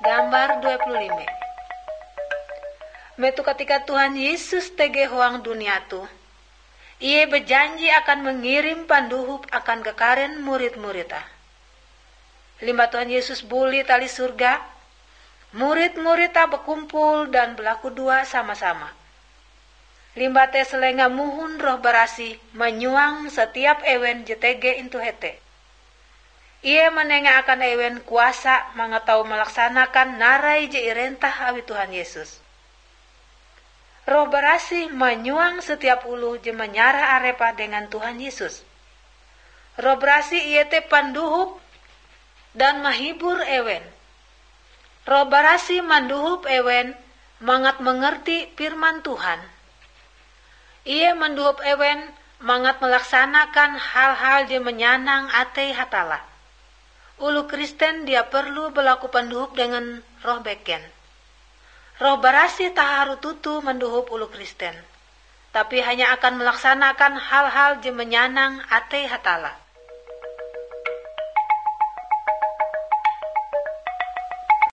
Gambar 25. Metu ketika Tuhan Yesus tege huang dunia tu, Ia berjanji akan mengirim panduhup akan kekaren murid-muridnya. Limba Tuhan Yesus buli tali surga, murid-muridnya berkumpul dan berlaku dua sama-sama. Limba teh selenga muhun roh barasi menyuang setiap ewen jetege intu hete. Ia menengah akan ewen kuasa mengetahui melaksanakan narai je irentah awi Tuhan Yesus. Roh barasi menyuang setiap ulu je menyarah arepa dengan Tuhan Yesus. Roh barasi ia te panduhup dan mahibur ewen. Roh barasi manduhup ewen mangat mengerti firman Tuhan. Ia manduhup ewen mangat melaksanakan hal-hal je menyanang atei hatala. Ulu Kristen dia perlu berlaku panduhup dengan roh beken. Roh barasi tak haru tutu menduhup ulu Kristen, tapi hanya akan melaksanakan hal-hal je menyanang atei hatala.